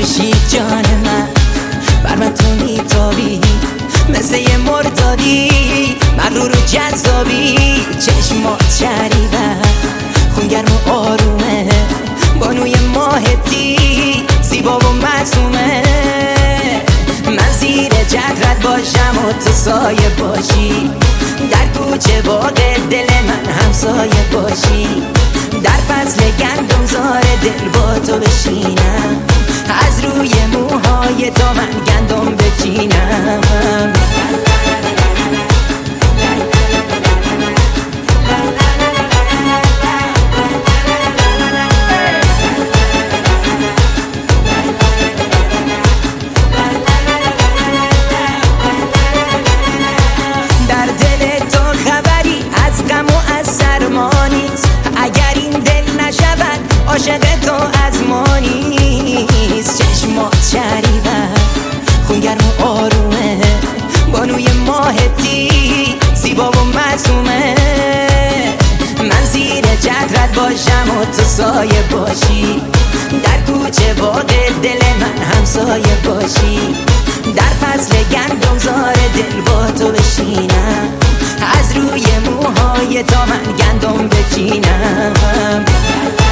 خورشید جان بر من تو میتابی مثل یه مردادی، مغرور و جذابی، چشمات شریبه، خونگرم و آرومه، بانوی ماهتی، زیبا و معصومه. من زیر چترت باشم و تو سایه باشی، در کوچه باغ دل من همسایه باشی، در فصل گندمزار دل با تو بشینم، از روی موهای تو من گندم بچینم. در دل تو خبری از غم و از سرما نیست، اگر این دل نشود عاشق تو از ما نیست. چشمات شریبه، خونگرم و آرومه، بانوی ماهتی، زیبا و معصومه. من زیر چترت باشم و تو سایه باشی، در کوچه باغ دل من همسایه باشی، در فصل گندمزار دل با تو بشینم، از روی موهای تو من گندم بچینم.